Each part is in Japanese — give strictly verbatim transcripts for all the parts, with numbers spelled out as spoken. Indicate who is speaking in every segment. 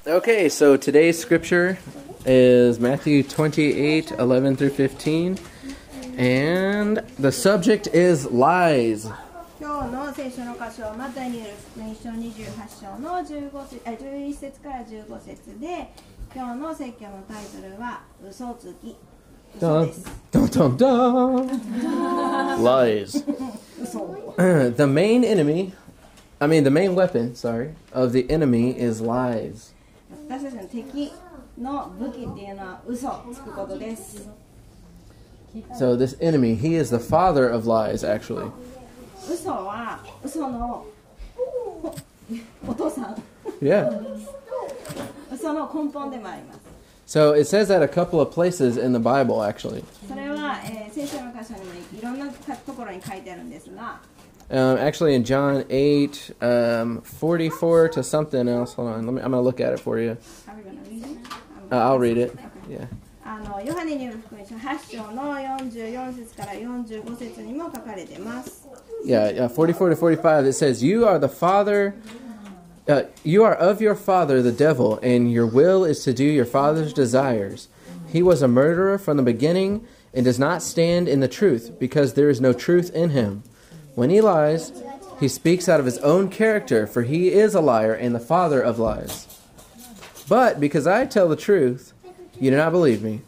Speaker 1: Okay, so today's scripture is Matthew twenty-eight, eleven through fifteen, and the subject is lies.
Speaker 2: 今日の聖書の箇所はマタイによる福音書にじゅうはち章のじゅうご節、あ、じゅういち節からじゅうご節で、今日の説教のタイトルは嘘つき。嘘です。
Speaker 1: Dun, dun, dun, dun. Lies. The main enemy, I mean the main weapon, sorry, of the enemy is lies.
Speaker 2: 私たちの敵の武器っていうのは嘘をつくことです。
Speaker 1: So this enemy, he is the father of lies, actually.
Speaker 2: 嘘は嘘のお父さん。
Speaker 1: Yeah.
Speaker 2: 嘘の根本でもあります。
Speaker 1: So it says that a couple of places in the Bible, actually.
Speaker 2: それは、えー、聖書の箇所にもいろんなところに書いてあるんですが。
Speaker 1: Um, actually, in John eight, um, forty-four to something else. Hold on, let me. I'm gonna look at it for you. Uh, I'll read it. Yeah.
Speaker 2: あのヨハネによる福音書はち章のよんじゅうよん節からよんじゅうご節にも書かれています。
Speaker 1: Yeah, yeah. forty-four to forty-five. It says, "You are the father. Uh, you are of your father, the devil, and your will is to do your father's desires. He was a murderer from the beginning, and does not stand in the truth, because there is no truth in him." When he lies, he speaks out of his own character, for he is a liar and the father of lies. But because I tell the truth, you do not believe me.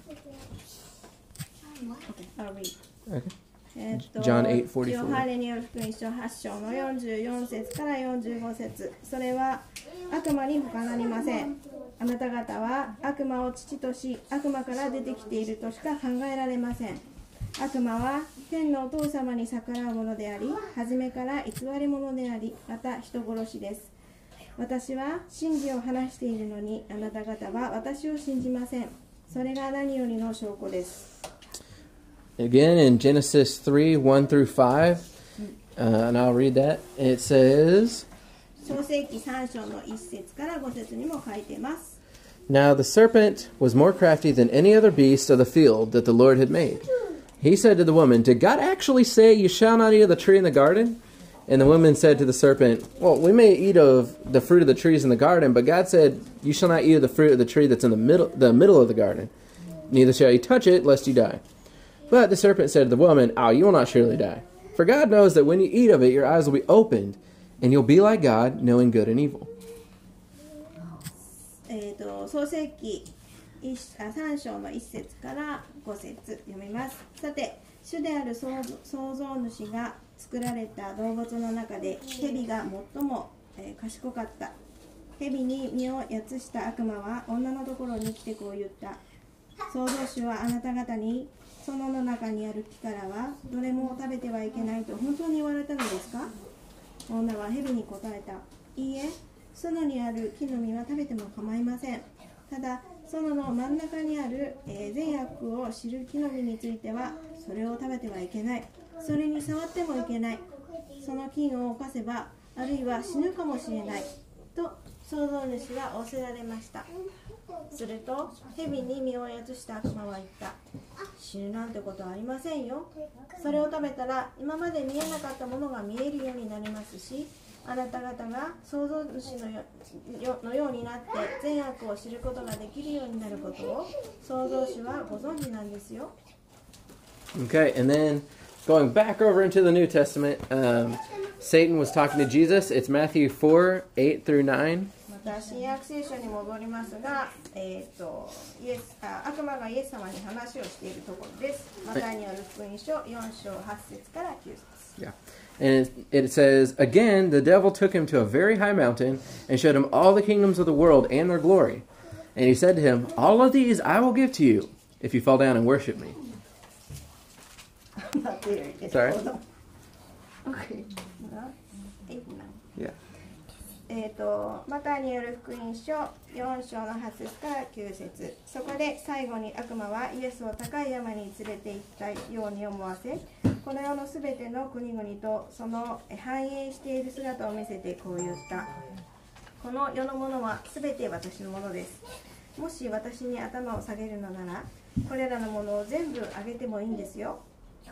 Speaker 1: Okay. John eight forty-four.
Speaker 2: ヨハネによる福音書はち章のよんじゅうよん節からよんじゅうご節。それは悪魔に他なりません。あなた方は悪魔を父とし、悪魔から出てきているとしか考えられません。悪魔は天のお父様に逆らうものであり、初めから偽り者であり、また人殺しです。私は真理を話しているのに、あなた方は私を信じません。それが何よりの証拠です。
Speaker 1: Again in Genesis three, one through five, uh, and I'll read that. It says,
Speaker 2: 創世記さん章のいち節からご節にも書いています。
Speaker 1: Now the serpent was more crafty than any other beast of the field that the Lord had made. He said to the woman, "Did God actually say you shall not eat of the tree in the garden?" And the woman said to the serpent, "Well, we may eat of the fruit of the trees in the garden, but God said, you shall not eat of the fruit of the tree that's in the middle, the middle of the garden. Neither shall you touch it, lest you die." But the serpent said to the woman, "Oh, you will not surely die. For God knows that when you eat of it, your eyes will be opened, and you'll be like God, knowing good and evil."
Speaker 2: えっと、創世記さん章のいち節からご節読みます。さて、主である創造主が作られた動物の中で蛇が最も、えー、賢かった。蛇に身をやつした悪魔は女のところに来てこう言った。創造主はあなた方に園の中にある木からはどれも食べてはいけないと本当に言われたのですか？女は蛇に答えた。いいえ、園にある木の実は食べても構いません。ただ園の真ん中にある、えー、善悪を知る木の実についてはそれを食べてはいけない。それに触ってもいけない。その菌を犯せばあるいは死ぬかもしれないと創造主は仰せられました。すると蛇に身をやつした悪魔は言った。死ぬなんてことはありませんよ。それを食べたら今まで見えなかったものが見えるようになりますし、あなた方が創造主の よ, のようになって善悪を知ることができるようになることを創造主はご存知なんですよ。
Speaker 1: Okay, and then going back over into the New Testament, um, Satan was talking to Jesus. It's Matthew four, eight through nine.
Speaker 2: また新約聖書に戻りますが、えー、とイエスあ悪魔がイエス様に話をしているところです。マタイによる福音書よん章はち節からきゅう節。
Speaker 1: Yeah. And it, it says, "Again, the devil took him to a very high mountain and showed him all the kingdoms of the world and their glory. And he said to him, 'All of these I will give to you if you fall down and worship me.'" Sorry?
Speaker 2: Okay.
Speaker 1: Yeah.
Speaker 2: えーとマタイによる福音書よん章のはち節からきゅう節。そこで最後に悪魔はイエスを高い山に連れて行ったように思わせ、この世のすべての国々とその繁栄している姿を見せてこう言った。この世のものはすべて私のものです。もし私に頭を下げるのなら、これらのものを全部あげてもいいんですよ。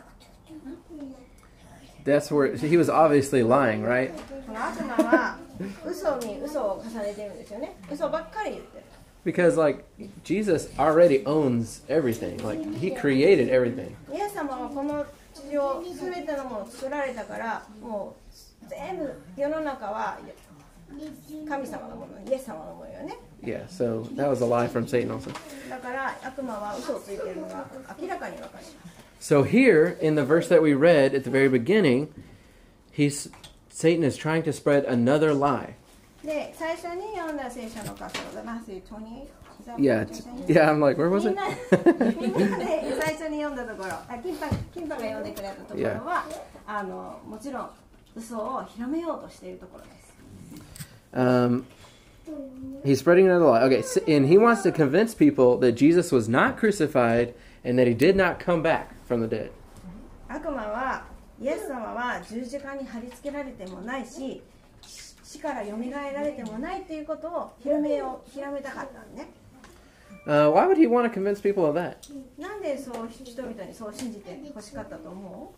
Speaker 1: That's where he was obviously lying, right?
Speaker 2: この悪魔は嘘に嘘を重ねてるんですよね。嘘ばっかり言って
Speaker 1: Because, like, Jesus already owns everything. Like, he created everything.
Speaker 2: イエス様はこの地上すべてのものを作られたから、もう全部世の中は神様のもの、イエス様のものよね。
Speaker 1: Yeah, so that was a lie from Satan also.
Speaker 2: だから悪魔は嘘をついているのが明らかにわかります。
Speaker 1: So here, in the verse that we read at the very beginning, he's Satan is trying to spread another lie.
Speaker 2: で、最初に読んだ聖書の箇所がマタイにじゅうはち
Speaker 1: Yeah, yeah, I'm like, where was
Speaker 2: み
Speaker 1: it?
Speaker 2: んなみんなで最初に読んだところ、あ、キンパキンパが読んでくれたところは、あのもちろん嘘を広めようとしているところです。
Speaker 1: Um, he's spreading another lie. Okay, so, and he wants to convince people that Jesus was not crucified and that he did not come back from the dead.
Speaker 2: 悪魔はイエス様は十字架に貼り付けられてもないし、死から蘇られてもないということを広めよう広めたかったんね。
Speaker 1: Uh, why would he want to convince people of that?
Speaker 2: なんでそう人々にそう信じて欲しかったと思う？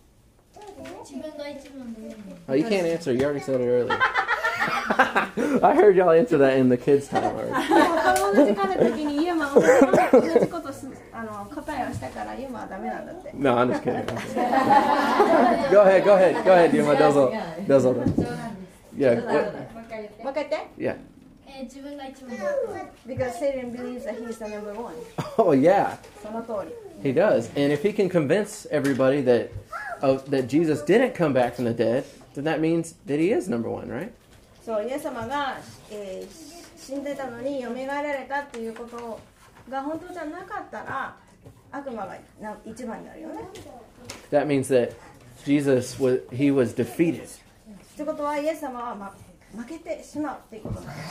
Speaker 1: Oh, you can't answer. You already said it earlier. I heard y'all answer that in the kids' time already.
Speaker 2: 子供の時間の時にユーマ同じことすあの答えをしたからユーマはダメなんだって。
Speaker 1: No, I'm just kidding. Go ahead, go ahead, go ahead, Yuma. Dozo, dozo. Yeah. What?
Speaker 2: もう一回言って。
Speaker 1: Yeah.
Speaker 2: Because Satan believes that he's the number one.
Speaker 1: Oh, yeah.
Speaker 2: その通り。
Speaker 1: He does. And if he can convince everybody that oh, that Jesus didn't come back from the dead, then that means that he is number one, right?
Speaker 2: そう、イエス様が、えー、死んでたのに蘇られたっていうことが本当じゃなかったら悪魔がな一番になるよね。
Speaker 1: That means that Jesus was he was defeated.
Speaker 2: ってことはイエス様は、ま、負けてしまうっていうことなんです。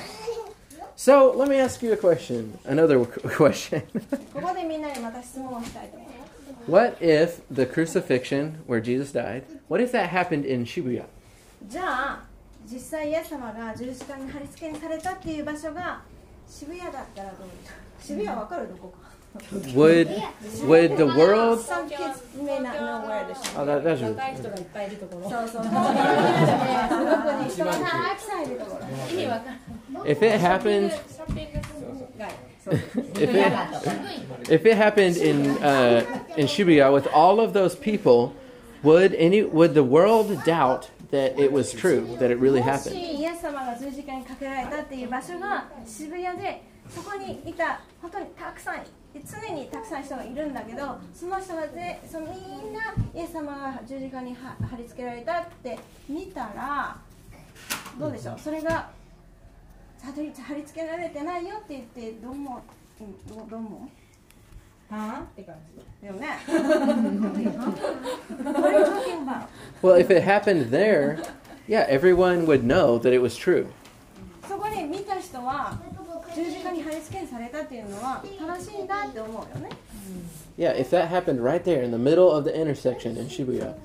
Speaker 1: So let me ask you a question. Another question.
Speaker 2: ここでみんなにまた質問をしたいと思います。
Speaker 1: What if the crucifixion where Jesus died, what if that happened in Shibuya?
Speaker 2: じゃあ実際イエス様が十字架に貼り付けにされたっていう場所が渋谷だったらどうですか？渋谷わかるどこか？
Speaker 1: Would would the world
Speaker 2: Some kids may not know where the
Speaker 1: Oh, that, that's
Speaker 3: 若い人がいっぱいいるところ。
Speaker 2: そうそう。すごくね、人がたくさんいるところ。
Speaker 3: 意味わかんない。
Speaker 1: if it happened
Speaker 3: ショッピング街。
Speaker 1: if it if it happened in uh, in Shibuya with all of those people, would any would the world doubt that it was true, that it really
Speaker 2: も
Speaker 1: happened?
Speaker 2: しイエス様が十字架にかけられたっていう場所が渋谷で、そこにいた本当にたくさん常にたくさん人がいるんだけど、その人がでそのみんなイエス様が十字架に貼り付けられたって見たらどうでしょう。それが貼り貼り付けられてないよって言ってどう思う？どうどう思う？
Speaker 3: はあって感じ。
Speaker 2: でもね。What are you talking about?
Speaker 1: Well, if it happened there, yeah, everyone would know that it was true.
Speaker 2: そこに見た人は十字架に貼り付けされたっていうのは正しいんだって思うよね。
Speaker 1: Yeah, if that happened right there in the middle of the intersection in Shibuya,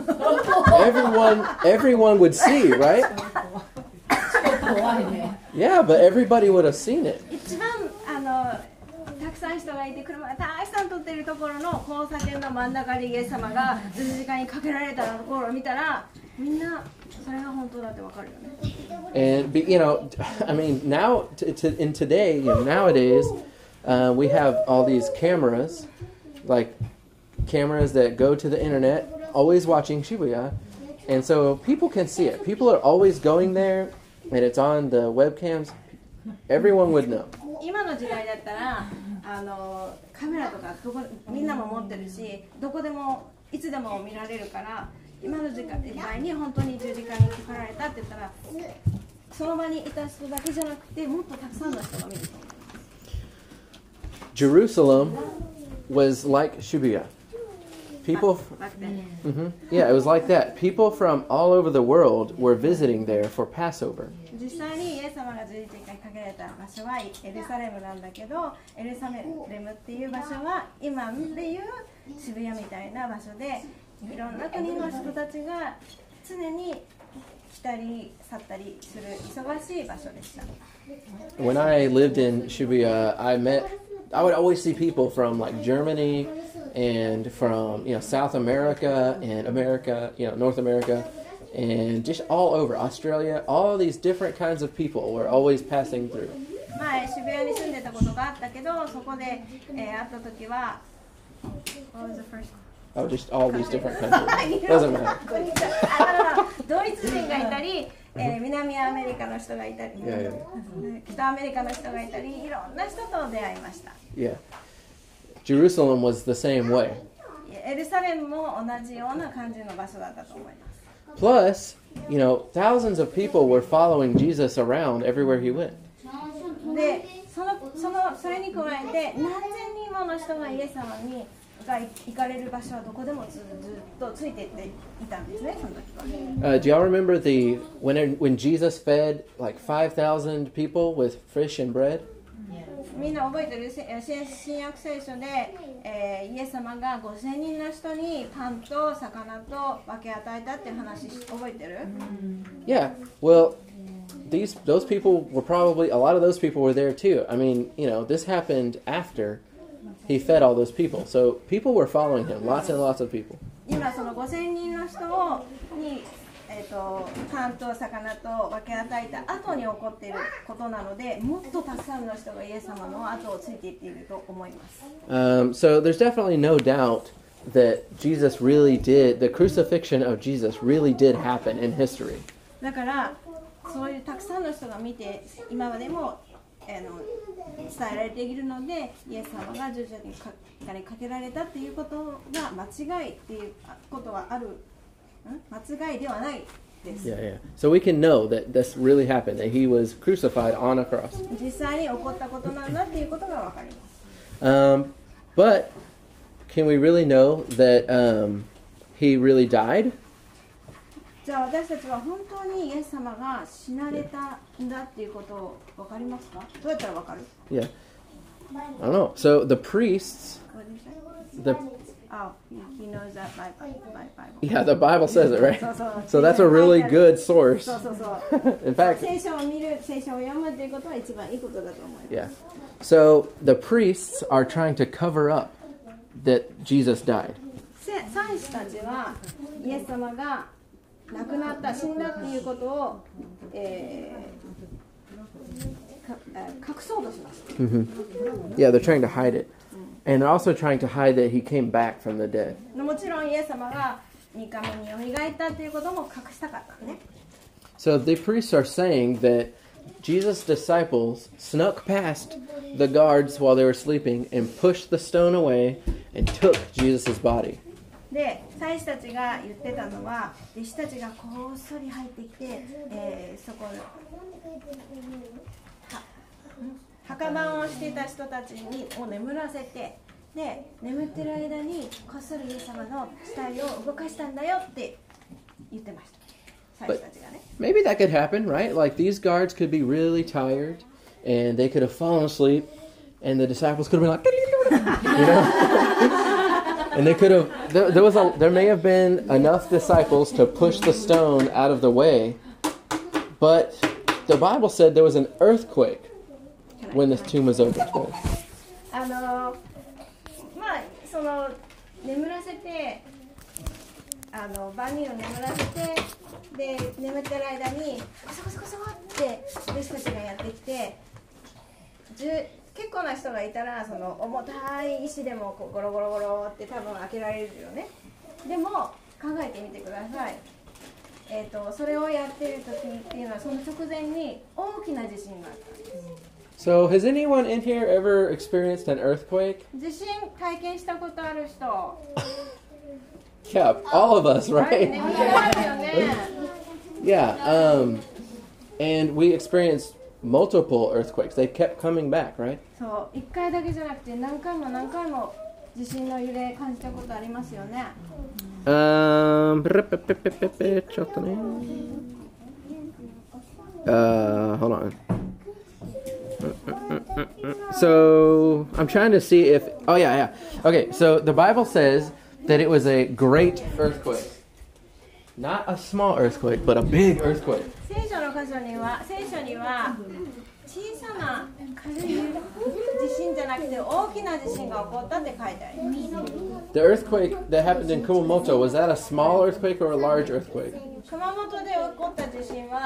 Speaker 1: everyone everyone would see, right?
Speaker 3: 怖いね。
Speaker 1: Yeah, but everybody would have seen it.
Speaker 2: 一番あのたくさん人がいて車がたくさん通っているところの交差点の真ん中でイエス様が十字架にかけられたところを見たらみんなそれが本当だってわかるよね。
Speaker 1: And be, you know, I mean, now to, to, in today, you know, nowadays, uh, we have all these cameras, like cameras that go to the internet, always watching Shibuya, and so people can see it. People are always going there, and it's on the webcams. Everyone would know.
Speaker 2: 今の時代だったらあのカメラとかどこみんなも持ってるし、どこでもいつでも見られるから。今の時間に本当に十字架にかかられたって言ったらその場にいた人だけじゃなくてもっとたくさんの人が見ると思います。
Speaker 1: Jerusalem was like Shibuya. People, mm-hmm, yeah, it was like that. People from all over the world were visiting there for Passover.
Speaker 2: 実際にイエス様が十字架にかけられた場所はエルサレムなんだけど、エルサレムっていう場所は今でいう渋谷みたいな場所でいろんな国の人たちが常に来たり去ったりする忙しい場所でした。
Speaker 1: When I lived in Shibuya, I met, I would always see people from like Germany and from, you know, South America and America, you know, North America, and just all over Australia. All these different kinds of people were always passing through.
Speaker 2: 前渋谷に住んでたことがあったけど、そこで、えー、会った時は What was the first
Speaker 1: Oh, just all these different countries. Doesn't matter.
Speaker 2: ドイツ人がいたり、えー、南アメリカの人がいたり、
Speaker 1: Yeah, yeah.
Speaker 2: 北アメリカの人がいたり、いろんな人と出会いました。
Speaker 1: Yeah. Jerusalem was the same way.
Speaker 2: エルサレムも同じような感じの場所だったと思います。
Speaker 1: Plus, you know, thousands of people were following Jesus around everywhere he went.
Speaker 2: で、そのそのそれに加えて何千人もの人がイエス様にが行かれる場所はどこでもずずっとついていっていたんですね、その時は。
Speaker 1: Uh, do y'all remember the when it, when Jesus fed like five thousand people with fish and bread?
Speaker 2: みんな覚えてる新約聖書で、えー、イエス様がごせんにんの人にパンと魚と分け与えたっていう話覚えてる？
Speaker 1: Yeah. Well, these those people were probably a lot of those people were there too. I mean, you know, this happened after he fed all those people. So people were following him. Lots and lots of people.
Speaker 2: 今そのごせんにんの人をに、えー、とパンと魚と分け与えた後に起こっていることなので、もっとたくさんの人がイエス様の後をついていっていると思います。
Speaker 1: Um, so there's definitely no doubt that Jesus really did, the crucifixion of Jesus really did happen in history.
Speaker 2: だからそういうたくさんの人が見て今までもあの伝えられているので、イエス様が十字架にかけられたっていうことが間違いっていうことはある、間違いではないです。
Speaker 1: Yeah, yeah. So we can know that this really happened, that he was crucified on a cross.
Speaker 2: 実際に起こったことなんだっていうことがわかります。
Speaker 1: Um, but can we really know that um, he really died?
Speaker 2: じゃあ私たちは本当にイエス様が死なれたんだっていうことを分かりますか？どうやったら分かる？
Speaker 1: Yeah. I don't know. So the priests, the
Speaker 2: Oh, he knows that by Bible.
Speaker 1: yeah, the Bible says it, right?
Speaker 2: そうそう。
Speaker 1: So that's a really good source.
Speaker 2: そうそうそう。
Speaker 1: In fact,
Speaker 2: 聖書を見る、聖書を読むっていうことは一番いいことだと思います。
Speaker 1: yeah. So the priests are trying to cover up that Jesus died.
Speaker 2: 祭司たちはイエス様が亡くなった、死んだっていうことを、えー、か隠そうとします。
Speaker 1: Mm-hmm. Yeah, they're trying to hide it. And they're also trying to hide that he came back from the dead.
Speaker 2: もちろんイエス様がにかめによみがえったっていうことも隠したかったね。
Speaker 1: So the priests are saying that Jesus' disciples snuck past the guards while they were sleeping and pushed the stone away and took Jesus' body.
Speaker 2: で、祭司たちが言ってたのは、弟子たちがこっそり入ってきて、えー、そこの墓番をしていた人たちにを眠らせて、で、眠ってる間にこっそりイエス様の死体を動かしたんだよって言ってました。祭司たちがね。
Speaker 1: Maybe that could happen, right? Like these guards could be really tired and they could have fallen asleep and the disciples could have been like, you know? And they could have, there, there was a, there may have been enough disciples to push the stone out of the way, but the Bible said there was an earthquake when this tomb was opened.
Speaker 2: あのまあその眠らせて、あの万人を眠らせて、で眠ってる間にコソコソコソって弟子たちがやってきて、結構な人がいたらその重たい石でもこうゴロゴロゴロって多分開けられるよね。でも考えてみてください。えーと、それをやってる時っていうのはその直前に大きな地震があったんです。
Speaker 1: So, has anyone in here ever experienced an earthquake?
Speaker 2: 地震体験したことある人?
Speaker 1: Yeah, all of us, right? Yeah, um, and we experienced multiple earthquakes. They kept coming back, right?
Speaker 2: そう、一回だけじゃなくて何回も何回も地震の揺れ感じたことありますよね。
Speaker 1: Um, uh, hold on. So, I'm trying to see if... Oh, yeah, yeah. Okay, so the Bible says that it was a great earthquake. Not a small earthquake, but a big earthquake.
Speaker 2: 聖書の箇所には、聖書には小さな軽い地震じゃなくて大きな地震が起こったって書いてあります。
Speaker 1: The earthquake that happened in Kumamoto, was that a small earthquake or a large earthquake?
Speaker 2: 熊本で起こった地震は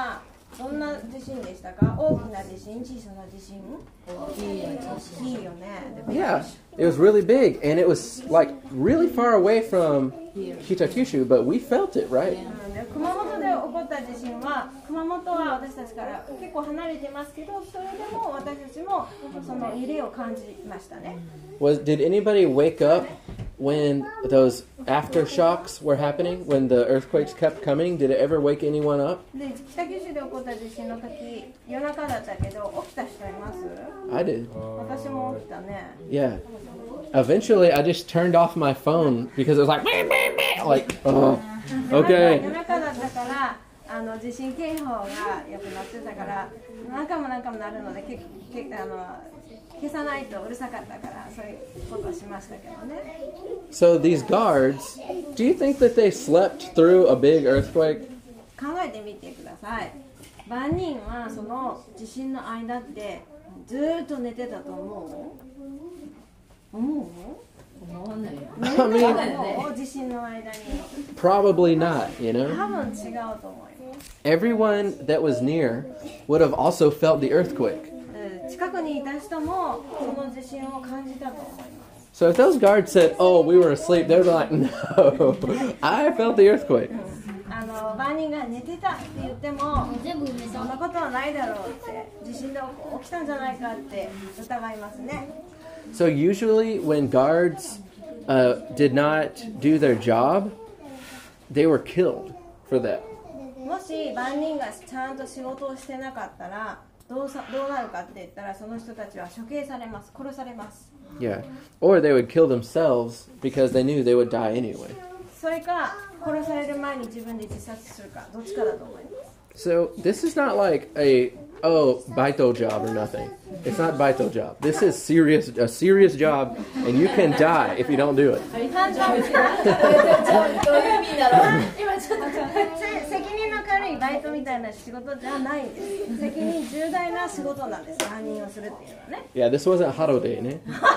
Speaker 2: どんな地震でしたか？大きな地震、小さな地震？大きいよね。
Speaker 1: Yeah, it was really big, and it was like really far away from Kitakyushu, but we felt it, right?
Speaker 2: で熊本で起こった地震は、熊本は私たちから結構離れてますけど、それでも私たちもその揺れを感じましたね。
Speaker 1: Was did anybody wake up when those aftershocks were happening? When the earthquakes kept coming, did it ever wake anyone up?
Speaker 2: で北九州で起こった地震の時、夜中だったけど起きた人います？
Speaker 1: I did.
Speaker 2: 私も起きたね。
Speaker 1: Yeah. Eventually, I just turned off my phone because it was like, bang, bang, bang, like, oh,
Speaker 2: 夜
Speaker 1: okay.
Speaker 2: 中だったからあの地震警報がよく鳴ってたから何回も何回も鳴るのでけけあの消さないとうるさかったからそういうことをしましたけどね。
Speaker 1: So these guards, do you think that they slept through a big earthquake?
Speaker 2: 考えてみてください。万人はその地震の間ってずーっと寝てたと思う？思う？
Speaker 3: 思わないよ。
Speaker 1: I mean,
Speaker 2: 思う？地震の間に
Speaker 1: probably not, you know?
Speaker 2: 多分違うと思います。
Speaker 1: Everyone that was near would have also felt the earthquake.
Speaker 2: うん近くにいた人もその地震を感じたと思います。
Speaker 1: So if those guards said, oh, we were asleep, they would be like, no, I felt the earthquake.
Speaker 2: あの万人が寝てたって言ってもそんなことはないだろうって地震で起きたんじゃないかって疑いますね。
Speaker 1: So usually when guards uh, did not do their job, they were killed for that.
Speaker 2: もし万人がちゃんと仕事をしてなかったらどうさどうなるかって言ったらその人たちは処刑されます。殺されます。
Speaker 1: Yeah. Or they would kill themselves because they knew they would die anyway.
Speaker 2: それか殺される前に自分で自殺するかどっちかだと思います。
Speaker 1: So this is not like a, oh, baito job or nothing. It's not baito job. This is serious, a serious job, and you can die if you don't do it.
Speaker 2: 単純に
Speaker 3: どういう意味だろう。今ちょっと。
Speaker 2: 責任の軽いバイトみたいな仕事じゃないんです。責任重大な仕事なんです。担任をするっていうのはね。
Speaker 1: Yeah, this wasn't Harode, ne?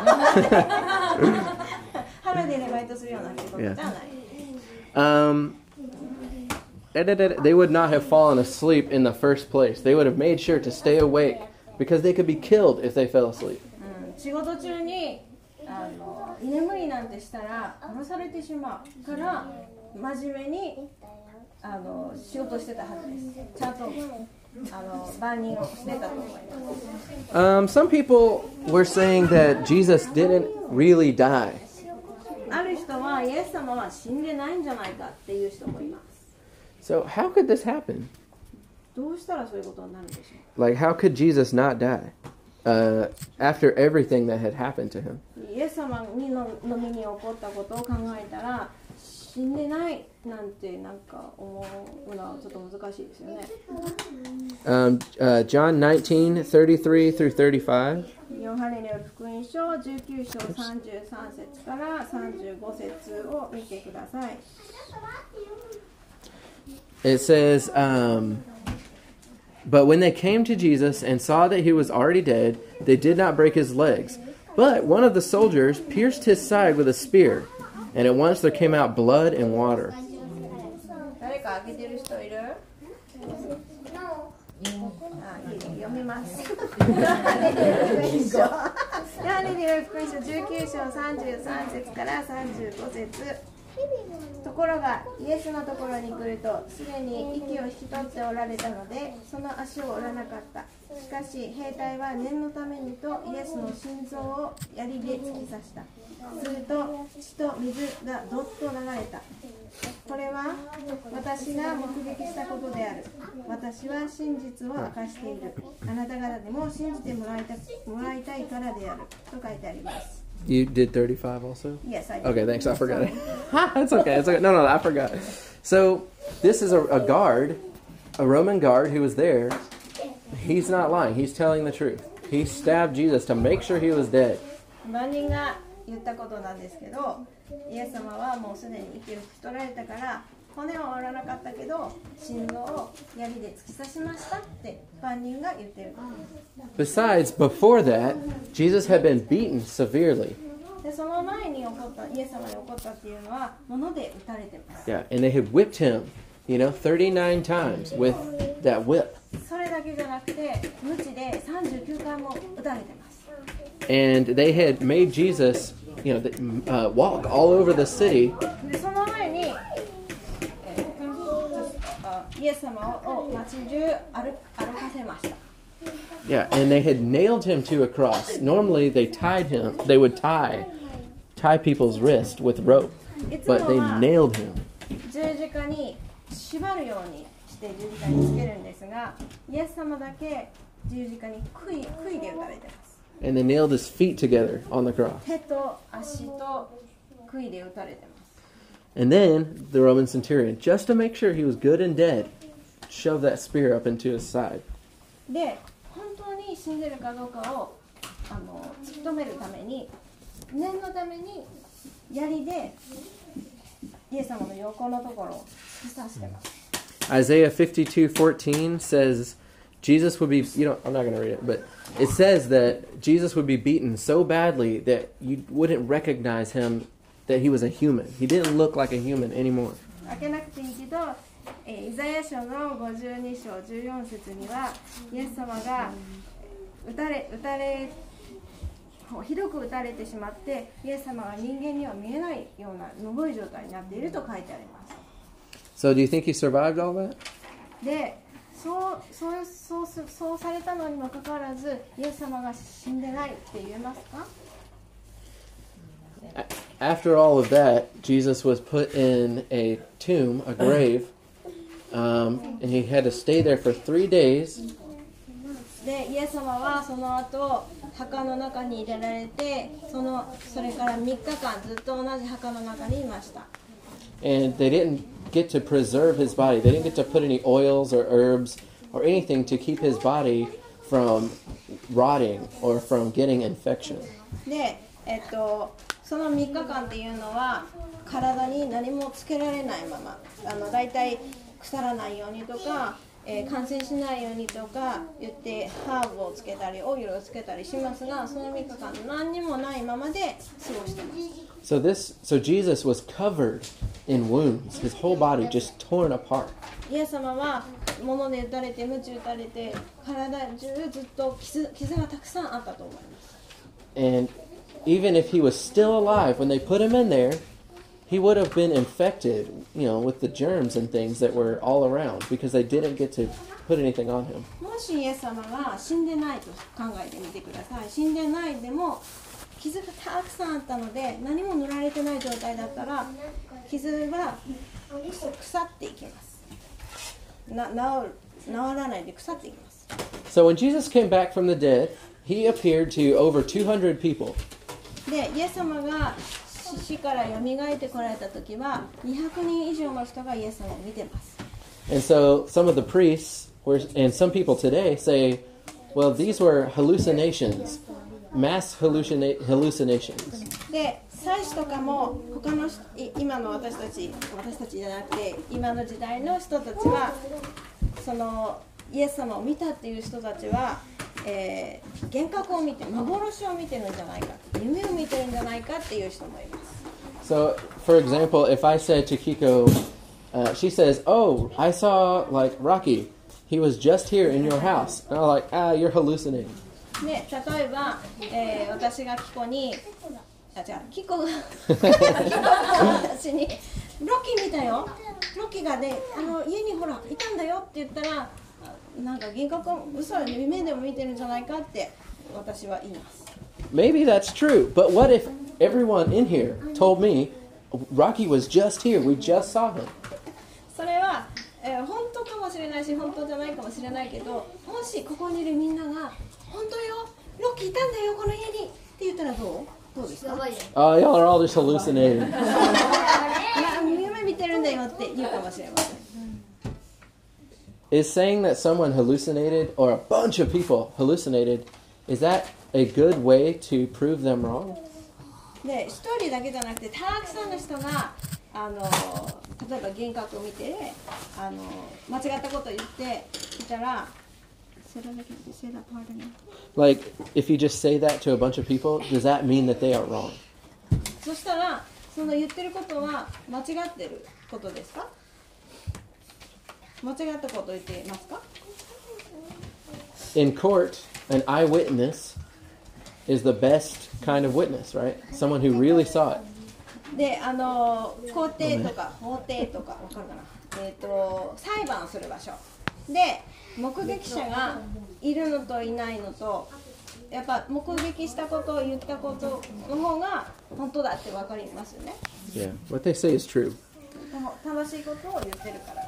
Speaker 2: ハロデーでバイトするような仕事じゃない。
Speaker 1: Um, they would not have fallen asleep in the first place. They would have made sure to stay awake because they could be killed if they fell asleep.
Speaker 2: うん、仕事中にあの居眠りなんてしたら殺されてしまうから真面目にあの仕事してたはずです。ちゃんとあの万人をしてたと思います。
Speaker 1: Um, some people were saying that Jesus didn't really die.
Speaker 2: ある人はイエス様は死んでないんじゃないかっていう人もいます。
Speaker 1: So how could this happen?
Speaker 2: どうしたらそういうことになるんでしょう。
Speaker 1: Like, how could Jesus not die uh, after everything that had happened to him?
Speaker 2: イエス様にのの身に起こったことを考えたら死んでないなんてなんか思うのはちょっと難しいですよね。
Speaker 1: Um, uh, John nineteen, thirty-three through thirty-five.
Speaker 2: ヨハネによる福音書じゅうきゅう章さんじゅうさん節からさんじゅうご節を見てください。
Speaker 1: It says, um, but when they came to Jesus and saw that he was already dead, they did not break his legs. But one of the soldiers pierced his side with a spear, and at once there came out blood and water.
Speaker 2: 誰か開けてる人いる？あ、いい読みます。ヨハネによる福音書じゅうきゅう章さんじゅうさん節からさんじゅうご節。ところがイエスのところに来るとすでに息を引き取っておられたのでその足を折らなかった。しかし兵隊は念のためにとイエスの心臓を槍で突き刺した。すると血と水がどっと流れた。これは私が目撃したことである。私は真実を明かしている。あなた方でも信じてもらいた、もらいたいからであると書いてあります。
Speaker 1: You did thirty-five also?
Speaker 2: Yes, I did.
Speaker 1: Okay, thanks. I forgot it. It's okay. It's okay. No, no, I forgot. So this is a, a guard, a Roman guard who was there. He's not lying. He's telling the truth. He stabbed Jesus to make sure he was dead.
Speaker 2: 万人が言ったことなんですけど、イエス様はもうすでに息を引き取られたから骨は折らなかったけど心臓を槍で突き刺しましたって万人が言ってる。
Speaker 1: Besides, before that, Jesus had been beaten severely.
Speaker 2: でその前に起こったイエス様に起こったっていうのは物で打たれてます。
Speaker 1: Yeah, and they had whipped him, you know, thirty-nine times with that whip.
Speaker 2: それだけじゃなくて鞭でさんじゅうきゅうかいも打たれてます。
Speaker 1: And they had made Jesus, you know, uh, walk all over the city.
Speaker 2: でその前に、えー、イエス様を街中歩歩かせました。
Speaker 1: Yeah, and they had nailed him to a cross. Normally they tied him, they would tie tie people's wrist with rope, but they nailed him.
Speaker 2: 十字架に縛るようにして十字架につけるんですが、イエス様だけ十字架に杭杭で打たれてます。
Speaker 1: And they nailed his feet together on the cross.
Speaker 2: 手と足と杭で打たれてます。
Speaker 1: And then the Roman centurion, just to make sure he was good and dead, shoved that spear up into his side.
Speaker 2: で、本当に死んでるかどうかをあの突き止めるために、念のために槍でイエス様の横のところを突き刺してます。
Speaker 1: Isaiah fifty-two fourteen says Jesus would be, you know, I'm not going to read it, but it says that Jesus would be beaten so badly that you wouldn't recognize him, that he was a human. He didn't look like a human anymore.
Speaker 2: 開けなくていいけど、えー、イザヤ書のごじゅうに章じゅうよん節にはイエス様が撃たれ撃たれひどく撃たれてしまってイエス様が人間には見えないようなむごい状態になっていると書いてあります。
Speaker 1: So do you think he survived all that?
Speaker 2: で、そうそうそうそうされたのにもかかわらずイエス様が死んでないって言えますか？
Speaker 1: After all of that, Jesus was put in a tomb, a grave, um, and he had to stay there for three days.
Speaker 2: で、イエス様はその後墓の中に入れられて、そのそれからみっかかんずっと同じ墓の中にいました。
Speaker 1: And they didn't get to preserve his body. They didn't get to put any oils or herbs or anything to keep his body from rotting or from getting infection.
Speaker 2: で、えっと、そのみっかかんっていうのは体に何もつけられないまま、あのだいたい腐らないようにとか、えー、感染しないようにとか言ってハーブをつけたりオイルをつけたりしますが、そのみっかかん何にもないままで過ごしてます。
Speaker 1: So this, so Jesus was covered in wounds. His whole body just torn apart.
Speaker 2: イエス様は物で打たれて、鞭打たれて、体中ずっと 傷, 傷がたくさんあったと思います。
Speaker 1: And even if he was still alive when they put him in there, he would have been infected, you know, with the germs and things that were all around because they didn't get to put anything on him.
Speaker 2: もしイエス様が死んでないと考えてみてください。死んでないでも傷がたくさんあったので何も塗られてない状態だったら傷は腐っていきます。な治る治らないで腐っていきます。
Speaker 1: So when Jesus came back from the dead, he appeared to over two hundred people.
Speaker 2: で、イエス様が死から蘇ってこられた時はにひゃくにん以上の人がイエス様を見てます。
Speaker 1: And so some of the priests were, and some people today say, well, these were hallucinations, mass hallucina- hallucinations.
Speaker 2: で、祭司とかも他の今の私たち私たちじゃなくて今の時代の人たちはそのイエス様を見たっていう人たちは、えー、幻覚を見て幻を見てるんじゃないか、夢を見てるんじゃないかっていう人もいます。
Speaker 1: So, for example, if I said to Kiko, uh, she says, oh, I saw, like, Rocky. He was just here in your house. And I'm like, ah, you're hallucinating.
Speaker 2: ね、例えば、えー、私がキコにあ、じゃあキコが私にロッキー見たよ、ロッキーがね、あの家にほらいたんだよって言ったら、なんか幻覚を嘘よ、夢でも見てるんじゃないかって私は言います。
Speaker 1: Maybe that's true, but what if everyone in here told me Rocky was just here, we just saw him?
Speaker 2: それは、えー、本当かもしれないし本当じゃないかもしれないけど、もしここにいるみんなが本当よ、ロッキーいたんだよこの家にって言ったらどう？どうですか？
Speaker 1: Oh, y'all are all just hallucinating.
Speaker 2: いや、夢見てるんだよって言うかもしれません。
Speaker 1: Is saying that someone hallucinated, or a bunch of people hallucinated, is that a good way to prove them wrong?
Speaker 2: で、一人だけじゃなくてたくさんの人があの例えば幻覚を見てあの間違ったことを言っていたら、
Speaker 1: like if you just say that to a bunch of people, does that mean that they are wrong?
Speaker 2: そしたらその言ってることは間違ってることですか？間違ったことを言っていますか？
Speaker 1: in court, an eyewitness is the best kind of witness, right? Someone who really saw it.
Speaker 2: で、あの法廷とか法廷とかわかるかな、えっと裁判をする場所で目撃者がいるのといないのと、やっぱ目撃したことを言ったことの方が本当だってわかりますよね。
Speaker 1: Yeah, what they say is true.
Speaker 2: 正しいことを言ってるからです。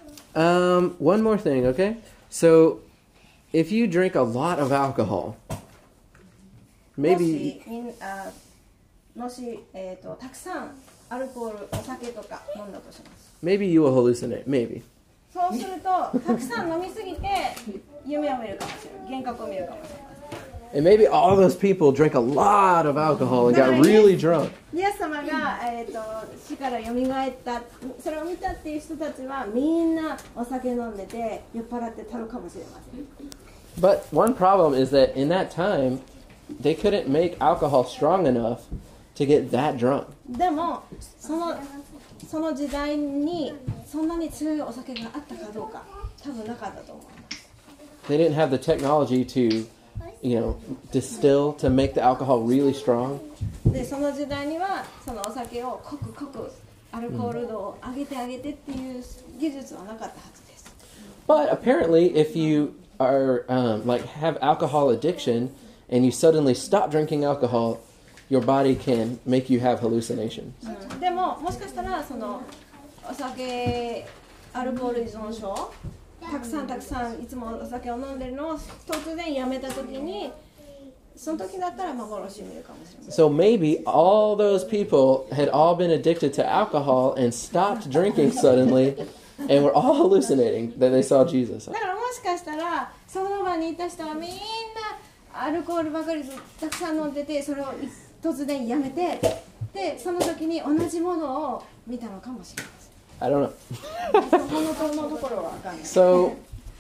Speaker 1: Um, one more thing, okay? So, if you drink a lot of alcohol,
Speaker 2: も
Speaker 1: maybe
Speaker 2: しみんあもし、えー、とたくさんアルコール、お酒とか飲んだとします。
Speaker 1: maybe you will hallucinate. Maybe.
Speaker 2: そうするとたくさん飲みすぎて夢を見るかもしれない、幻覚を見るかもしれない。
Speaker 1: And maybe all those people drank a lot of alcohol and got really drunk.
Speaker 2: イエス様が、えー、と死からよみがえった、それを見たっていう人たちはみんなお酒飲んでて酔っ払ってたるかもしれません。
Speaker 1: But one problem is that in that time, they couldn't make alcohol strong enough to get that drunk.
Speaker 2: でもそのその時代にそんなに強いお酒があったかどうか多分なかったと思います。
Speaker 1: They didn't have the technology to, you know, distill to make the alcohol really strong.
Speaker 2: でその時代にはそのお酒を濃く濃くアルコール度を上げて上げてっていう技術はなかったはずです。
Speaker 1: But apparently, if you are um, like have alcohol addiction and you suddenly stop drinking alcohol, your body can make you have hallucinations.
Speaker 2: でももしかしたらそのお酒アルコール依存症たくさんたくさんいつもお酒を飲んでるのを突然やめた時にその時だったら幻見るかもしれない。
Speaker 1: So maybe all those people had all been addicted to alcohol and stopped drinking suddenly and were all hallucinating that they saw Jesus.
Speaker 2: だからもしかしたらその場にいた人はみんなアルコールばかりたくさん飲んでてそれを突然やめてでその時に同じものを見たのかもしれません。
Speaker 1: I don't know.
Speaker 2: そののところは分かんない。
Speaker 1: So,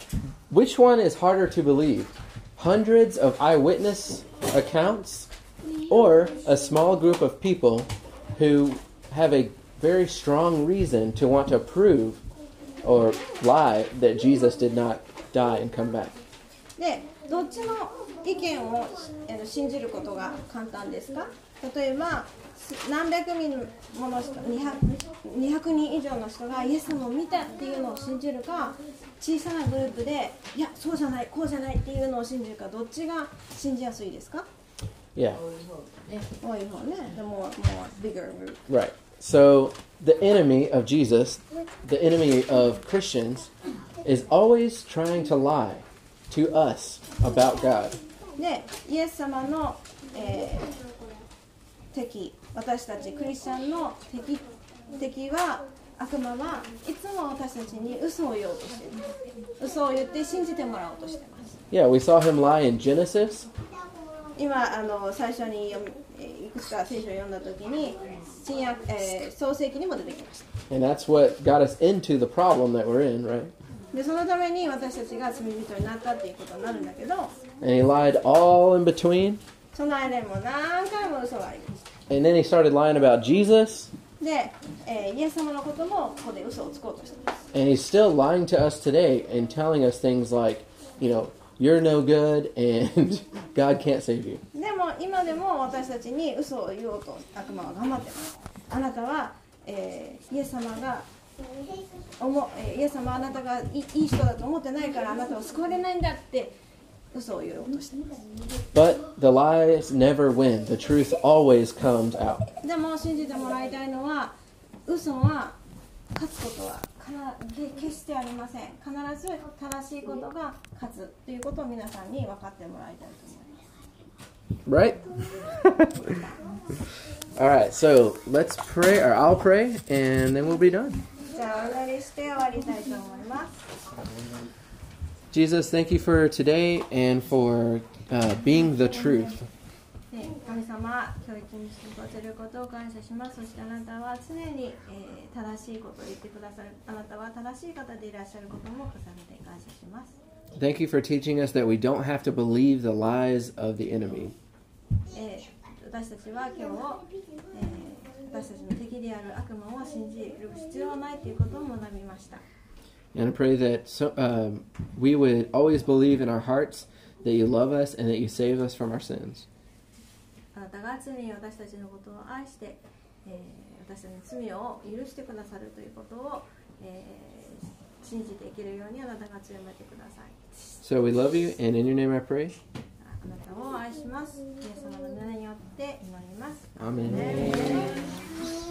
Speaker 1: which one is harder to believe? Hundreds of eyewitness accounts or a small group of people who have a very strong reason to want to prove or lie that Jesus did not die and come back?
Speaker 2: でどっちの意見を信じることが簡単ですか？例えば何百人もの人 にひゃくにん以上の人がイエス様を見たっていうのを信じるか、小さなグループでいやそうじゃないこうじゃないっていうのを信じるか、どっちが信じやすいですか？
Speaker 1: Yeah.
Speaker 2: 多い方ね。The more, more bigger group.
Speaker 1: Right. So, the enemy of Jesus, the enemy of Christians, is always trying to lie to us about God.
Speaker 2: で、イエス様の、えー、敵、私たちクリスチャンの敵、敵は悪魔はいつも私たちに嘘を言おうとしています。嘘を言って信じてもらおうとしています。
Speaker 1: Yeah, we saw him lie in Genesis.
Speaker 2: 今あの最初に読みいくつか聖書を読んだときに新約、えー、創世記にも出てきました。
Speaker 1: And that's what got us into the problem that we're in, right?
Speaker 2: でそのために私たちが罪人になったっていうことになるんだけど、
Speaker 1: And he lied all in between.
Speaker 2: その間にも何回も嘘がありました。
Speaker 1: And then he started lying about Jesus.
Speaker 2: で、えー、イエス様のこともここで嘘をつこうとしています。
Speaker 1: And he's still lying to us today and telling us things like, you know, you're no good and God can't save you.
Speaker 2: でも今でも私たちに嘘を言おうと悪魔は頑張ってます。あなたは、えー、イエス様が思えーイエス様はあなたがいいいい人だと思ってないからあなたを救われないんだって嘘を言おうとしています。
Speaker 1: But the lies never win. The truth always comes out.
Speaker 2: でも信じてもらいたいのは嘘は勝つことは決してありません。必ず正しいことが勝つということを皆さんに分かってもらいたいと思います。
Speaker 1: Right? All right, so let's pray, or I'll pray, and then we'll be done.
Speaker 2: じゃあお祈りして終わりたいと思います。
Speaker 1: Jesus, thank you for today and for uh, being the truth.
Speaker 2: 神様、教育に過ごせることを感謝します。そしてあなたは常に、えー、正しいことを言ってくださる。あなたは正しい方でいらっしゃることも重ねて感謝します。
Speaker 1: Thank you for teaching us that we don't have to believe the lies of the enemy.
Speaker 2: えー、私たちは今日、えー、私たちの敵である悪魔を信じる必要はないということを学びました。
Speaker 1: And I pray that so, um, we would always believe in our hearts that you love us and that you save us from our sins.
Speaker 2: あなたが常に私たちのことを愛して、えー、私たちの罪を許してくださるということを、えー、信じて生きるようにあなたが強めてください。
Speaker 1: So we love you, and in your name I pray.
Speaker 2: あなたを愛します。イエス様の名によって祈ります。
Speaker 1: Amen.